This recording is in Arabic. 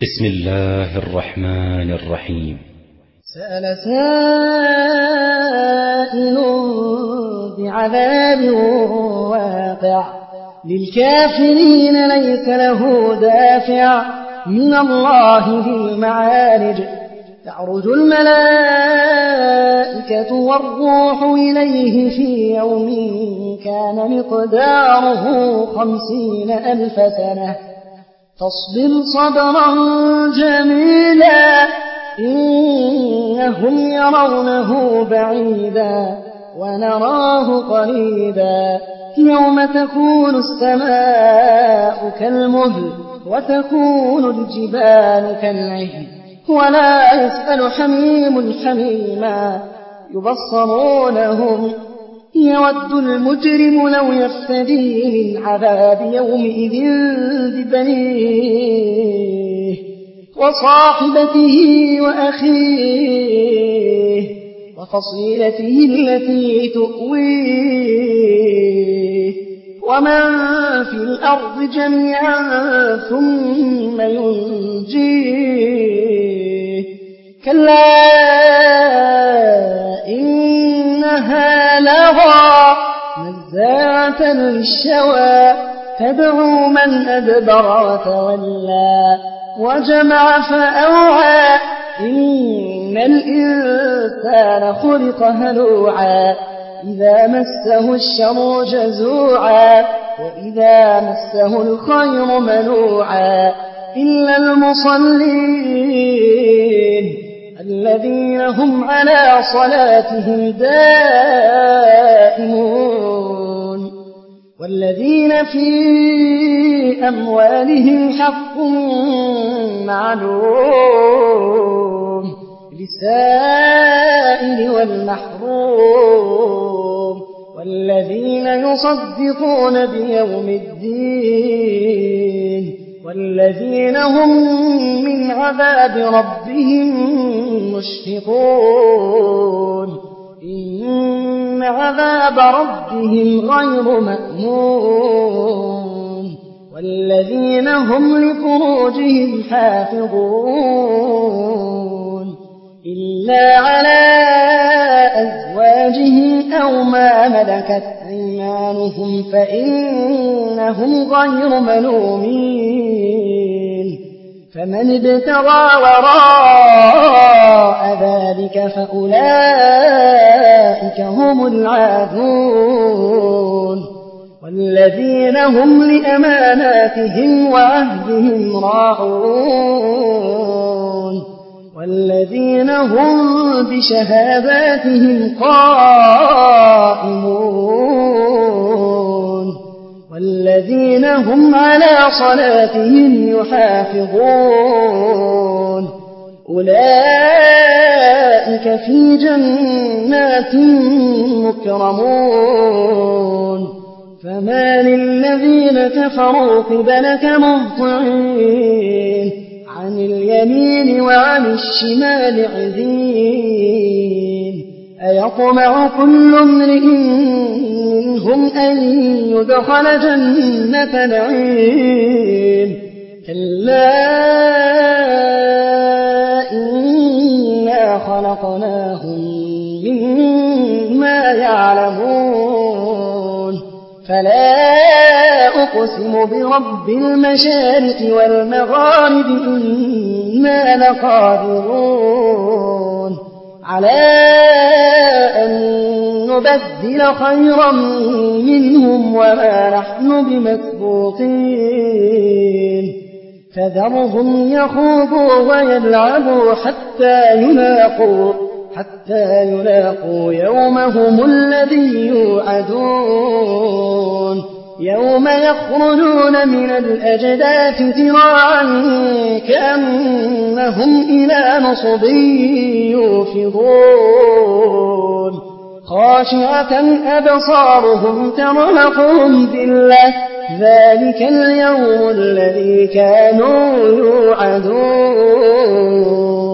بسم الله الرحمن الرحيم. سأل سائل بعذاب واقع للكافرين ليس له دافع من الله ذي المعارج تعرج الملائكة والروح إليه في يوم كان مقداره 50,000 سنة فاصبر صبرا جميلا إنهم يرونه بعيدا ونراه قريبا يوم تكون السماء كالمهل وتكون الجبال كالعهن ولا يسأل حميم حميما يبصرونهم يود المجرم لو يفتدي من عذاب يومئذ ببنيه وصاحبته وأخيه وفصيلته التي تؤويه ومن في الأرض جميعا ثم ينجيه كلا إنها لظى نزاعة للشوى تدعو من أدبر وتولى وجمع فأوعى إن الإنسان خلق هلوعا إذا مسه الشر جزوعا وإذا مسه الخير منوعا إلا المصلين الذين هم على صلاتهم دائمون والذين في أموالهم حق معلوم للسائل والمحروم والذين يصدقون بيوم الدين والذين هم من عذاب ربهم مشفقون إن عذاب ربهم غير مأمون والذين هم لفروجهم حافظون إلا على أزواجهم أو ما ملكت أيمانهم فإنهم غير ملومين فمن ابتغى وراء ذلك فأولئك هم العادون والذين هم لأماناتهم وعهدهم راعون والذين هم بشهاداتهم قائمون والذين هم على صلاتهم يحافظون أولئك في جنات مكرمون فما للذين كفروا قبلك مهطعين عن اليمين وعن الشمال عزين أيطمع كل امرئ منهم أن يدخل جنة نعيم كلا إنا خلقناهم مما يعلمون فلا أقسم برب المشارق والمغارب إنا لقادرون على أن نبدل خيرا منهم وما نحن بمسبوقين فذرهم يخوضوا ويلعبوا حتى يلاقوا يومهم الذي يوعدون يوم يخرجون من الأجداث سراعا كأنهم إلى نصب يوفضون خاشعة أبصارهم ترهقهم ذلة ذلك اليوم الذي كانوا يوعدون